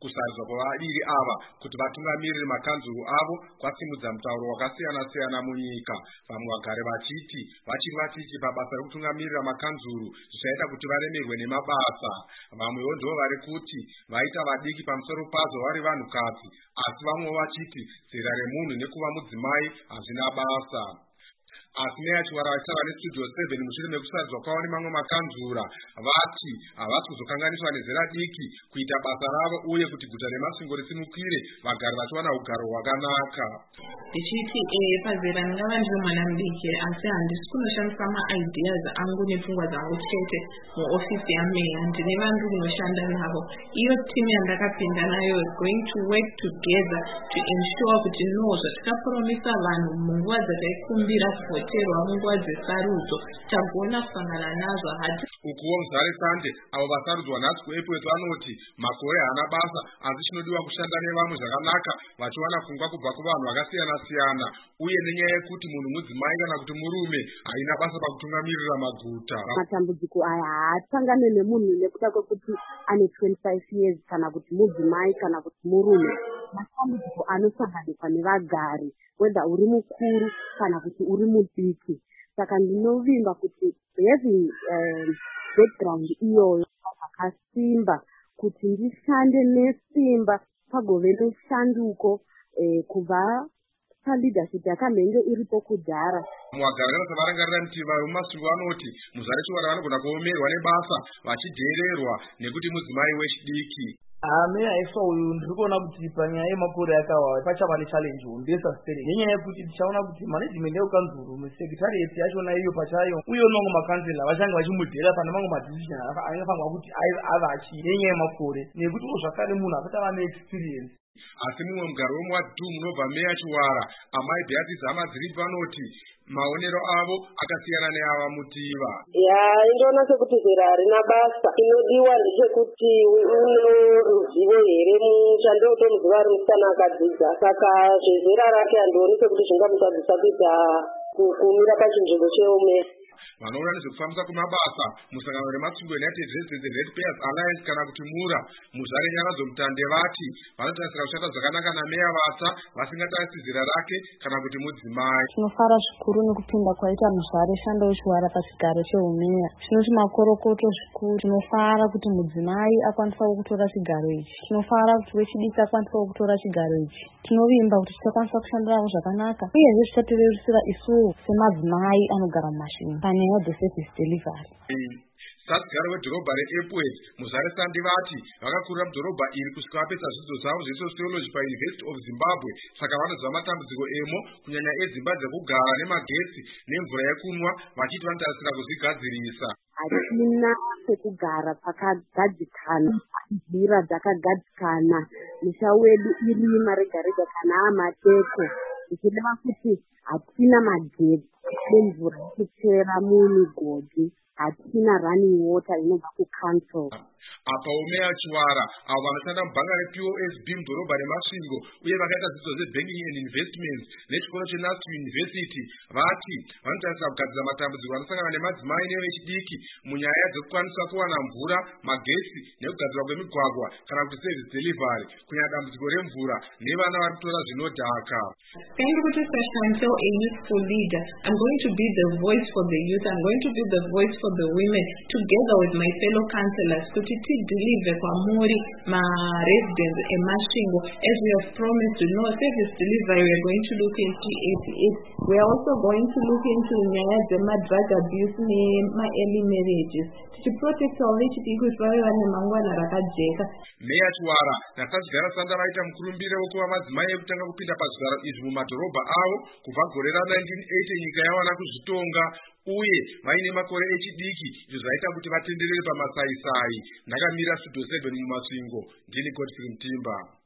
kusarudzwa kwavadiki ava kuti vatungamirire makanzuru avo kwasimudza mutauro wakasiyana-siyana munyika. Vamwe vagari vachiti pabasa rekutungamirira makanzuru zvichaita kuti varemerwe nemabasa. Vamwewo ndivo vari kuti vaita vadiki pamusoro pazvo vari vanhukadzi, asi vamwewo vachiti zera remunhu nekuva mudzimai hazvina basa. Asi Meya Chiwara vachitaura neStudio 7 mushure mekusarudza kwavo nemamwe makanzura vati havasi kuzokanganiswa nezera diki kuita basa ravo uye kuti guta reMasvingo risimukire vagari vachiwana ugaro hwakanaka. Ndichiti pazera ndingava ndiri mwana mudiki asi handisi kunoshandisa maideas angu nepfungwa dzangu chete muofisi yameya. Ndine vanhu kunoshanda navo. Iyo timu yandakapinda nayo is going to work together to ensure kuti zvatakapromisa vanhu munguva dzataikumbira kuvoterwa munguva dzesarudzo tagona kusangana nazvo. Ukuwo Muzare Sande avo vasarudzwa nhasi kuEpworth vanoti makore haana basa asi chinodiwa kushanda nevamwe zvakanaka vachiwana pfungwa kubva kuvanhu vakasiyana-siyana uye nenyaya yekuti munhu mudzimai kana kuti murume haina basa pakutungamirira maguta. Matambudziko aya haasangane nemunhu nekuda kwekuti ane 25 years kana kuti mudzimai kana kuti murume. Matambudziko anosanganikwa nevagari whether uri mukuru kana kuti uri mudiki. Saka ndinovimba kuti having background iyoyo pakasimba kuti ndishande nesimba pagove neshanduko kubva paleadership yakamhenge iripo kudhara. Vagari vakavarangarira mutiva weMasvingo vanoti Muzare Chiwara vanogona kuomerwa nebasa vachidhererwa nekuti mudzimai wechidiki. Meya aifa uyu ndiri kuona kuti panyaya yemakore akawawa pachava nechallenge hombe yesasitere nenyaya yekuti tichaona kuti management eukanzuru musekretariat yachona iyo pachayo uye mamwe makansela vachange vachimudhera pane mamwe madecision anofanirwa kuti ava nenyaya yemakore nekuti zvakare munhu asati ava neexperience. Asi mumwe mugari wemuward 2 munobva Meya Chiwara Amai Beatrice Amadziripi vanoti maonero avo akasiyana neava mutiva. Indoona sekuti zera harina basa. Inodiwa ndechekuti une ruzivo here mushando wekutomuziva ari musikana akadzidza. Saka zvezera rake handioni sekuti zvingamutadzisa kuita kumira pachinzvimbo cheumeya. Vanoona nezvekufambisa kumabasa musangano reMasvingo United Residents and Ratepayers Alliance kana kuti MURA Muzare Nyanadzo Mutande vati vanotarisira kushanda zvakanaka nameya vasa vasingatarisi zera rake kana kuti mudzimai. Tinofara zvikuru nekupinda kwaita Muzare Shando Chiwara pachigaro cheumeya. Chinoti makorokoto zvikuru. Tinofara kuti mudzimai akwanisawo kutora chigaro ichi. Tinofara kuti wechidiki akwanisawo kutora chigaro ichi. Tinovimba kuti tichakwanisa kushandirawo zvakanaka uyezve zvichatirerusira isuwo semadzimai anogara mumasvingo panyaya dzeservice delivery. Satigaro wedhorobha reEpworth Muzare Sande vati vakakurira mudhorobha iri kusvika vapedza zvidzidzo zvavo zvesociology paUniversity of Zimbabwe. Saka vanoziva matambudziko emo kunyanya edzimba dzekugara nemagetsi nemvura yekunwa vachiti vanotarisira kuzvigadzirisa. Hatina pekugara pakagadzikana, nzira dzakagadzikana, musha wedu irima rega-rega kana amateko. Zvichireva kuti hatina magetsi nemvura yekuchera mumigodhi. Hatina running water inobva kucouncil. Apa Meya Chiwara avo vanoshanda mubhanga rePOSB mudhorobha reMasvingo uye vakaita zvidzidzo zvebanking and investments nechikoro cheNUST University vati vanotarisira kugadzira matambudziko anosangana nemadzimai nevechidiki munyaya dzekukwanisa kuwana mvura, magetsi nekugadzirwa kwemigwagwa kana kuti service delivery, kunyanya dambudziko remvura nevana vari kutora zvinodhaka. Thank you to Sashanto, a youthful leader. I'm going to be the voice for the youth. I'm going to be the voice for the women together with my fellow councillors to deliver kwamuri residents eMasvingo as we have promised to know service delivery. We are going to look into it. We are also going to look into nyaya dzema-drug abuse nema-early marriages to protect our vechidiki kuti vave vane mangwana rakajeka. Meya Chiwara naSatigara Sande vaita mukurumbire wekuva madzimai ekutanga kupinda pazvigaro izvi mumadhorobha avo kubva gore ra1980 nyika yawana kuzvitonga uye vaine makore echidiki izvo zvaita kuti vatenderere pamasaisai. Ndakamira Studio 7 muMasvingo. Ndini Godfrey Mtimba.